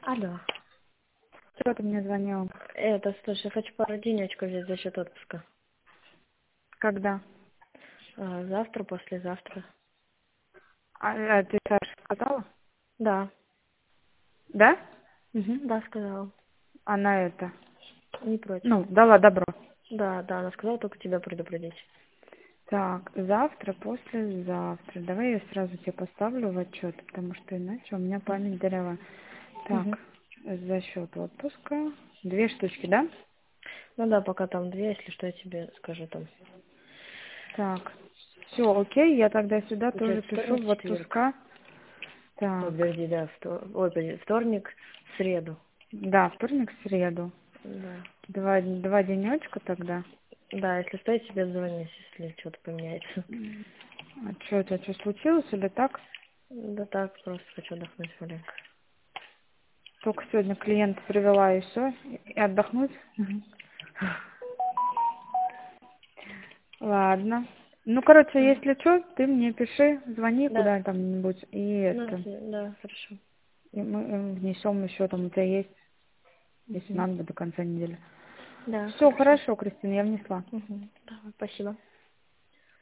Алло. Кто ты мне звонил? Слушай, хочу пару денечков взять за счет отпуска. Когда? Завтра, послезавтра. Ты Саша сказала? Да. Да? Угу, да, сказала. Она это. Не против. Ну, дала добро. Да, она сказала только тебя предупредить. Так, завтра, послезавтра. Давай я сразу тебе поставлю в отчет, потому что иначе у меня память дырявая. Угу. Так, за счет отпуска. 2 штучки, да? Ну да, пока там 2, если что, я тебе скажу там. Так, все, окей, я тогда сюда тоже Получается, пишу вторник, в четверг. отпуска. Ой, Так, подожди, да, вторник, среду. да, вторник, среду. Да. Два денечка тогда. Да, если что, я тебе звоню, если что-то поменяется. А что, у тебя что случилось или так? Да так, просто хочу отдохнуть маленько. Только сегодня клиента привела и все, и отдохнуть. Угу. Ладно. Ну, короче, если что, ты мне пиши, звони Да. куда-нибудь, и Ну, это, да, хорошо. и мы внесем еще там у тебя есть, если Угу. надо, до конца недели. Да, Все, хорошо. хорошо, Кристина, я внесла. Угу. Давай, спасибо.